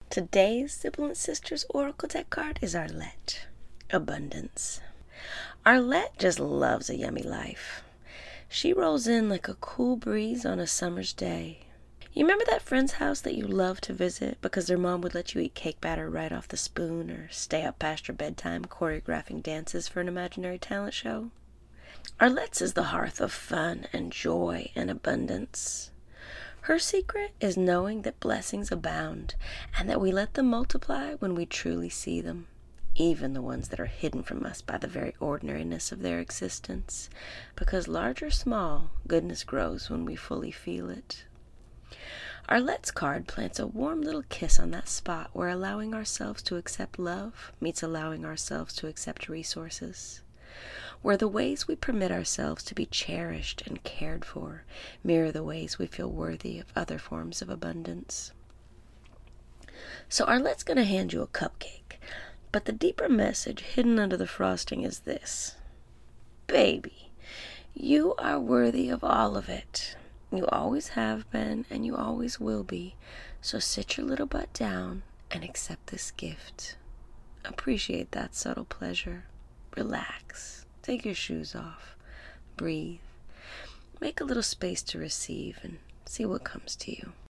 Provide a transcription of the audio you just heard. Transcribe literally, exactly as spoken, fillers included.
Today's Sibilant Sisters Oracle deck card is Arlette, Abundance. Arlette just loves a yummy life. She rolls in like a cool breeze on a summer's day. You remember that friend's house that you loved to visit because their mom would let you eat cake batter right off the spoon or stay up past your bedtime choreographing dances for an imaginary talent show? Arlette's is the hearth of fun and joy and abundance. Her secret is knowing that blessings abound and that we let them multiply when we truly see them, even the ones that are hidden from us by the very ordinariness of their existence, because large or small, goodness grows when we fully feel it. Arlette's card plants a warm little kiss on that spot where allowing ourselves to accept love meets allowing ourselves to accept resources, where the ways we permit ourselves to be cherished and cared for mirror the ways we feel worthy of other forms of abundance. So Arlette's going to hand you a cupcake, but the deeper message hidden under the frosting is this. Baby, you are worthy of all of it. You always have been, and you always will be. So sit your little butt down and accept this gift. Appreciate that subtle pleasure. Relax. Take your shoes off. Breathe. Make a little space to receive and see what comes to you.